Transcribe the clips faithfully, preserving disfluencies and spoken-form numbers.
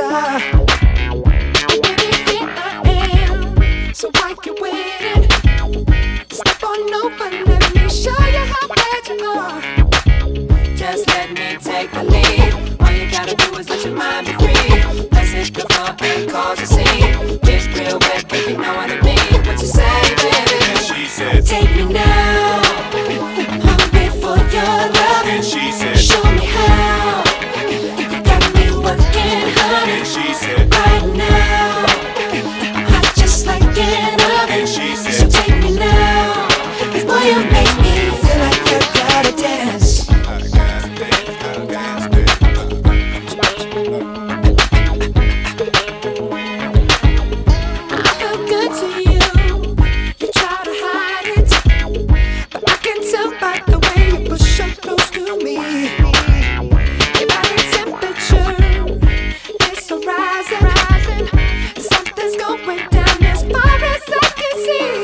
star. Here I am, so why you waiting? Step on over, let me show you how bad you are. Just let me take the lead. All you gotta do is let your mind be free. Let's hit the floor and cause a scene. Get real wet if you know what I mean. What you say, baby? And she said, take me now. Hungry for your love. and she said, show me how. You got me working hard. and she said, right now. Hot just like an oven. and she So said, take me now. Boy, you make me feel like you gotta dance. I gotta dance, I gotta dance. I feel good to you. You try to hide it, but I can tell by the way you push up close to me. Your body temperature is so rising, rising. Something's going down as far as I can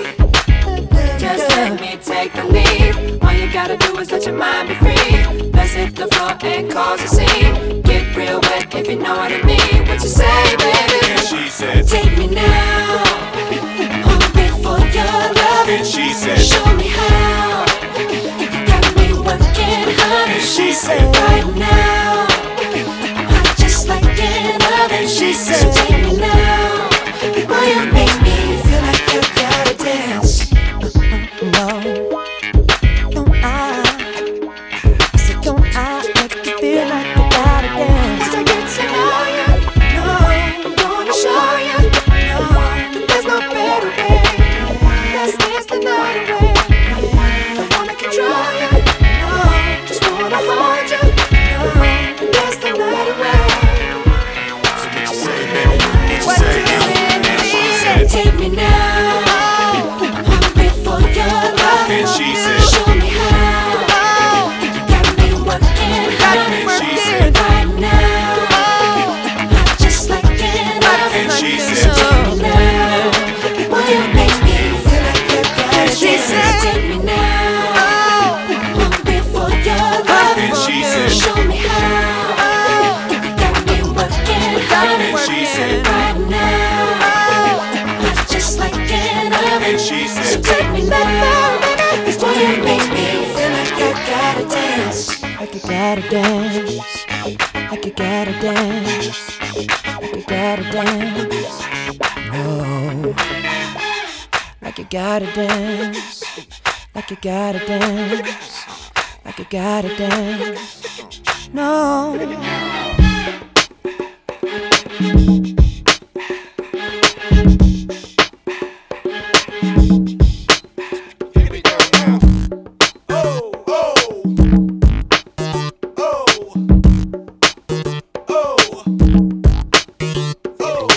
see. Just let me take the lead. All you gotta do is let your mind be free. Let's hit the floor and cause a scene. Get real wet if you know what I mean. What you say, baby? And she said, Take me now. Hungry for your love. and she said, Show me how. You got me working hard. and she said, right now. Hot just like an oven. and she So said, take me now. Boy, you make me feel like you gotta dance. No, don't I? I said, don't I make you feel like you gotta dance? Once I get to know you, no, I'm gonna show you, no, there's no better way. Let's dance the night away. Don't wanna control you, no, just wanna hold you, no, dance the night away. so what you say, baby? What you say? And she said, Take me now. Hungry for your love. and she said, Show me how. You got me working hard. and she said, right now. Hot just like an oven. and she So said, take me now. Boy, you make me feel like you gotta and she dance. said, Take me now. Hungry for your love. and she said, Show me how. You got me working hard. and she said, right now. Hot just like an oven. and she So said, take me now, baby. Boy, you make me feel like you gotta dance. Like you gotta dance. Like you gotta dance. Like you gotta dance. No. Like you gotta dance. Like you gotta dance. Like you gotta dance. No. here we go now. Oh, oh, oh, oh, oh, oh,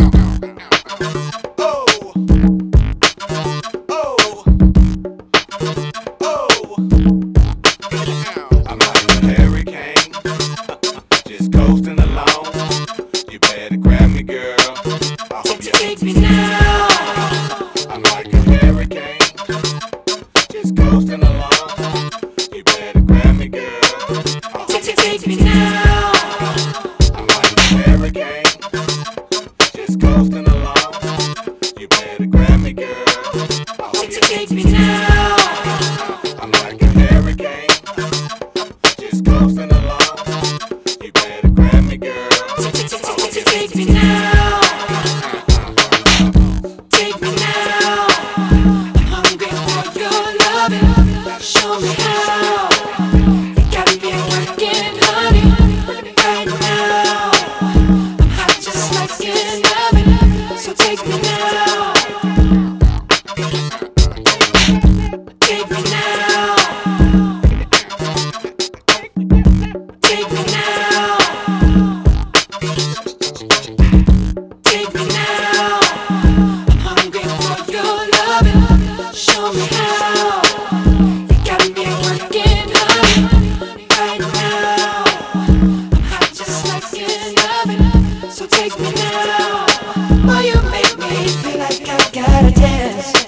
oh, I'm like a hurricane, just coasting along. You better grab me, girl. I hope you Take me now. I'm like a hurricane, just coasting along. You better grab me, girl. I hope Take, take me now. I'm like a hurricane, just coasting along. You better grab me, girl. I hope you Take me now. I'm like a hurricane, just coasting along. You better grab me, girl. Take me now. Take me now. Hungry for your loving. Show me how. You got me working, honey. Right now. I'm hot just like an oven. So take me now. Take me now. Take me now. Take me now. I'm hungry for your loving. Show me how. You got me working, honey. Right now. I'm hot just like an oven. So take me now. Boy, you make me feel like I gotta dance.